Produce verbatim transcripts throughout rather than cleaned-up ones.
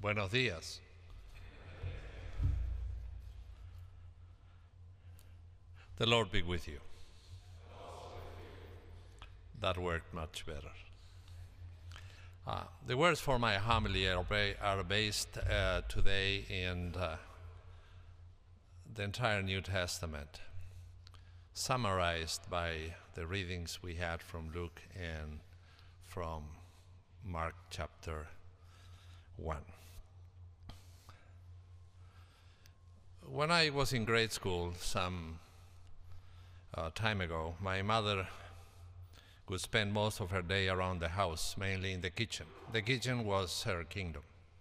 Buenos días. The Lord be with you. That worked much better. Uh, the words for my homily are, ba are based uh, today in uh, the entire New Testament, summarized by the readings we had from Luke and from Mark chapter one. When I was in grade school some uh, time ago, my mother would spend most of her day around the house, mainly in the kitchen. The kitchen was her kingdom.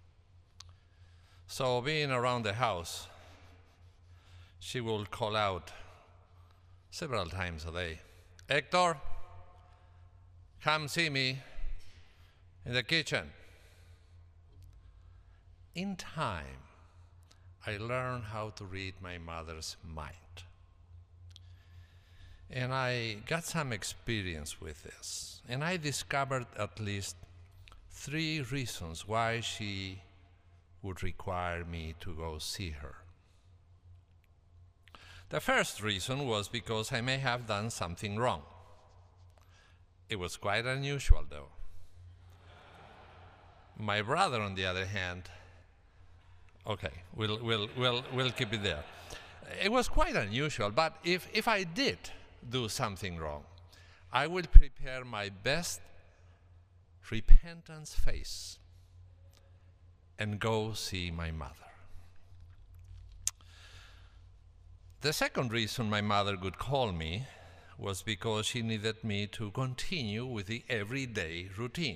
So being around the house, she would call out several times a day, "Hector, come see me in the kitchen." In time, I learned how to read my mother's mind. And I got some experience with this. And I discovered at least three reasons why she would require me to go see her. The first reason was because I may have done something wrong. It was quite unusual, though. My brother, on the other hand, okay, we'll, we'll, we'll, we'll keep it there. It was quite unusual, but if, if I did do something wrong, I will prepare my best repentance face and go see my mother. The second reason my mother would call me was because she needed me to continue with the everyday routine.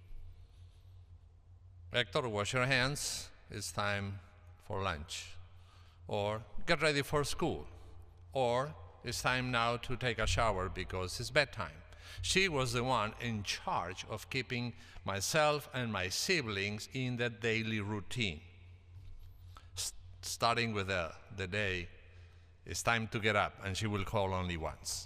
"Hector, wash your hands. It's time for lunch." Or, "Get ready for school." Or, "It's time now to take a shower because it's bedtime." She was the one in charge of keeping myself and my siblings in the daily routine. S starting with the, the day, "It's time to get up," and she will call only once.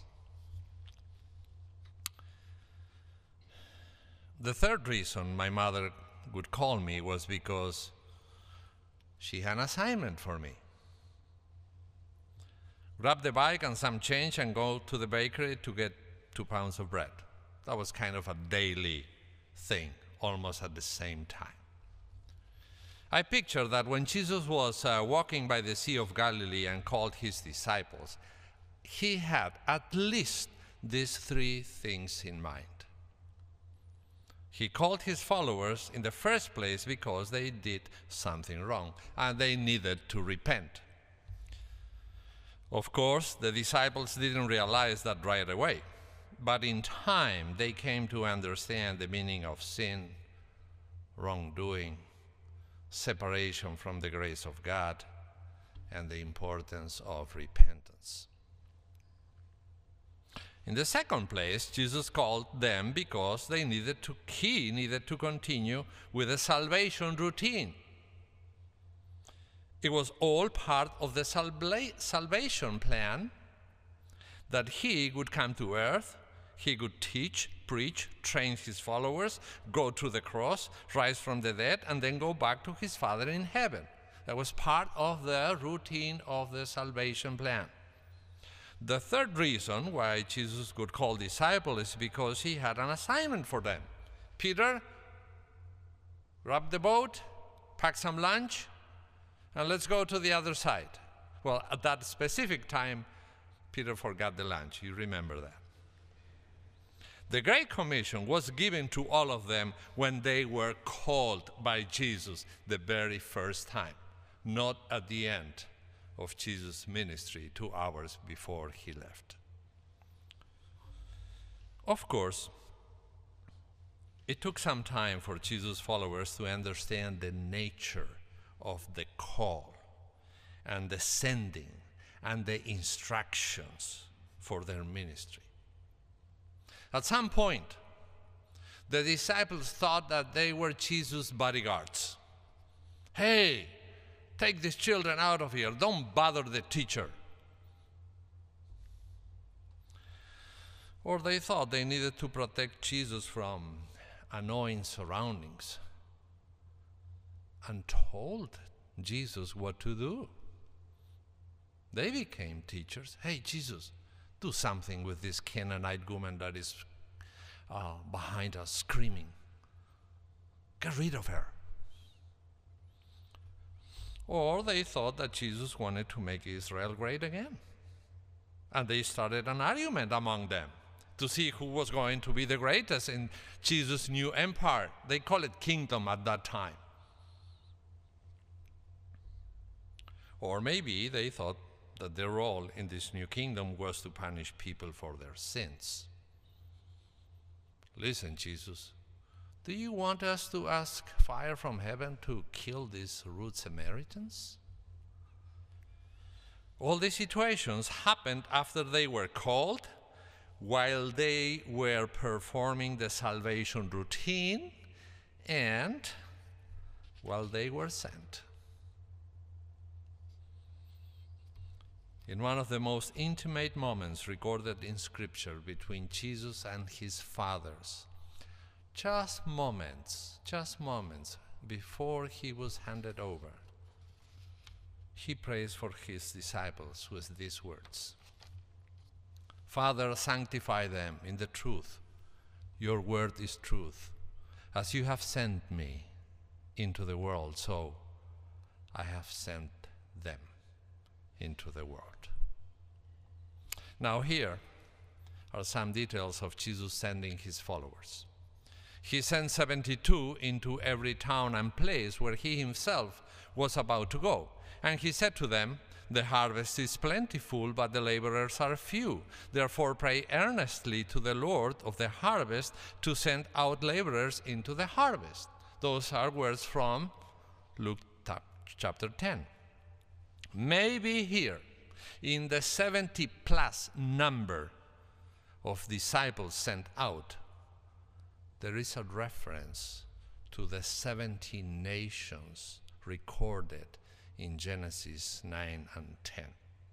The third reason my mother would call me was because she had an assignment for me. Grab the bike and some change and go to the bakery to get two pounds of bread. That was kind of a daily thing, almost at the same time. I picture that when Jesus was uh, walking by the Sea of Galilee and called his disciples, he had at least these three things in mind. He called his followers in the first place because they did something wrong and they needed to repent. Of course, the disciples didn't realize that right away, but in time they came to understand the meaning of sin, wrongdoing, separation from the grace of God, and the importance of repentance. In the second place, Jesus called them because they needed to, he needed to continue with the salvation routine. It was all part of the salva salvation plan that he would come to earth, he would teach, preach, train his followers, go to the cross, rise from the dead, and then go back to his Father in heaven. That was part of the routine of the salvation plan. The third reason why Jesus would call disciples is because he had an assignment for them. "Peter, grab the boat, pack some lunch, and let's go to the other side." Well, at that specific time, Peter forgot the lunch. You remember that. The Great Commission was given to all of them when they were called by Jesus the very first time, not at the end of Jesus' ministry two hours before he left. Of course, it took some time for Jesus' followers to understand the nature of the call and the sending and the instructions for their ministry. At some point, the disciples thought that they were Jesus' bodyguards. "Hey, take these children out of here. Don't bother the teacher." Or they thought they needed to protect Jesus from annoying surroundings and told Jesus what to do. They became teachers. Hey, Jesus, do something with this Canaanite woman that is uh, behind us screaming. Get rid of her. Or they thought that Jesus wanted to make Israel great again. And they started an argument among them to see who was going to be the greatest in Jesus' new empire. They call it kingdom at that time. Or maybe they thought that their role in this new kingdom was to punish people for their sins. Listen, Jesus, do you want us to ask fire from heaven to kill these rude Samaritans? All these situations happened after they were called, while they were performing the salvation routine, and while they were sent. In one of the most intimate moments recorded in Scripture between Jesus and his fathers, just moments, just moments before he was handed over, he prays for his disciples with these words: Father, sanctify them in the truth. Your word is truth. As you have sent me into the world, so I have sent them into the world. Now here are some details of Jesus sending his followers. He sent seventy-two into every town and place where he himself was about to go. And he said to them, the harvest is plentiful, but the laborers are few. Therefore pray earnestly to the Lord of the harvest to send out laborers into the harvest. Those are words from Luke chapter ten. Maybe here, in the seventy plus number of disciples sent out, there is a reference to the seventy nations recorded in Genesis nine and ten.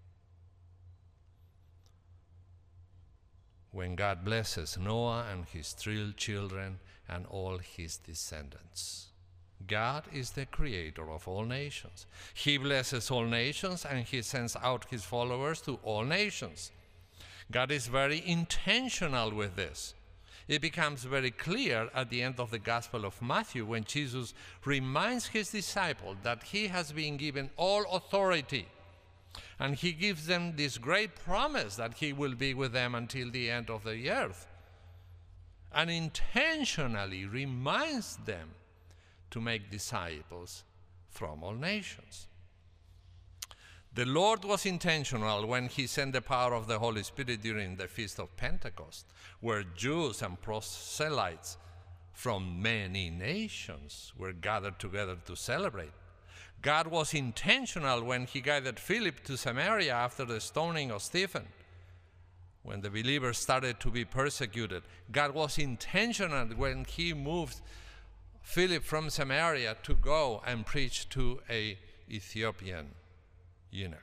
When God blesses Noah and his three children and all his descendants. God is the creator of all nations. He blesses all nations and he sends out his followers to all nations. God is very intentional with this. It becomes very clear at the end of the Gospel of Matthew when Jesus reminds his disciples that he has been given all authority. And he gives them this great promise that he will be with them until the end of the earth. And intentionally reminds them to make disciples from all nations. The Lord was intentional when he sent the power of the Holy Spirit during the Feast of Pentecost, where Jews and proselytes from many nations were gathered together to celebrate. God was intentional when he guided Philip to Samaria after the stoning of Stephen. When the believers started to be persecuted, God was intentional when he moved Philip from Samaria to go and preach to an Ethiopian eunuch.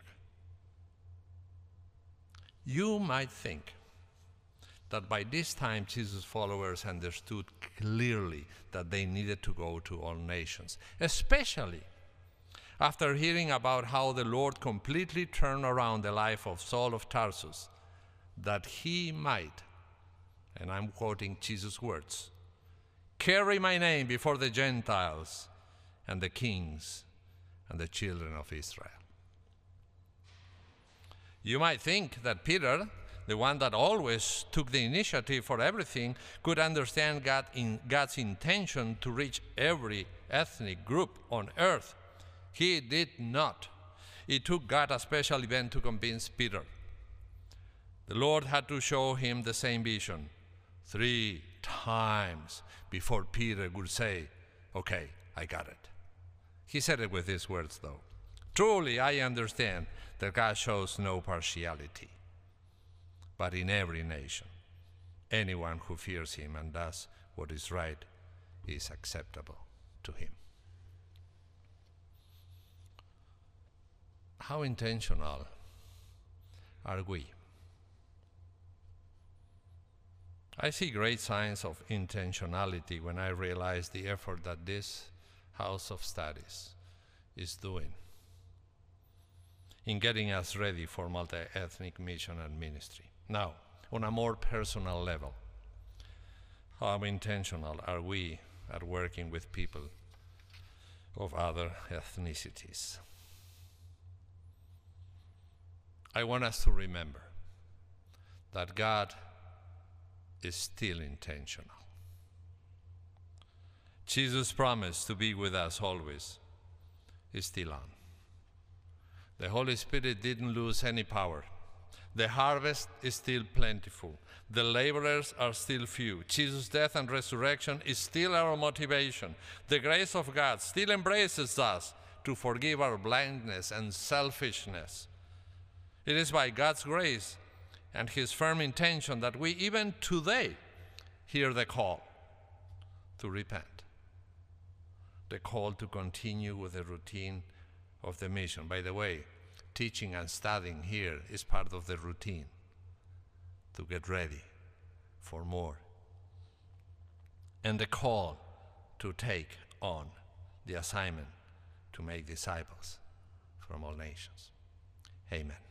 You might think that by this time Jesus' followers understood clearly that they needed to go to all nations, especially after hearing about how the Lord completely turned around the life of Saul of Tarsus, that he might, and I'm quoting Jesus' words, carry my name before the Gentiles and the kings and the children of Israel. You might think that Peter, the one that always took the initiative for everything, could understand God in God's intention to reach every ethnic group on earth. He did not. It took God a special event to convince Peter. The Lord had to show him the same vision three times before Peter would say, okay, I got it. He said it with these words, though. Truly, I understand that God shows no partiality, but in every nation, anyone who fears him and does what is right is acceptable to him. How intentional are we? I see great signs of intentionality when I realize the effort that this House of Studies is doing in getting us ready for multi-ethnic mission and ministry. Now, on a more personal level, how intentional are we at working with people of other ethnicities? I want us to remember that God is still intentional. Jesus' promise to be with us always is still on. The Holy Spirit didn't lose any power. The harvest is still plentiful. The laborers are still few. Jesus' death and resurrection is still our motivation. The grace of God still embraces us to forgive our blindness and selfishness. It is by God's grace and His firm intention that we even today hear the call to repent, the call to continue with the routine of the mission. By the way, teaching and studying here is part of the routine to get ready for more. And the call to take on the assignment to make disciples from all nations. Amen.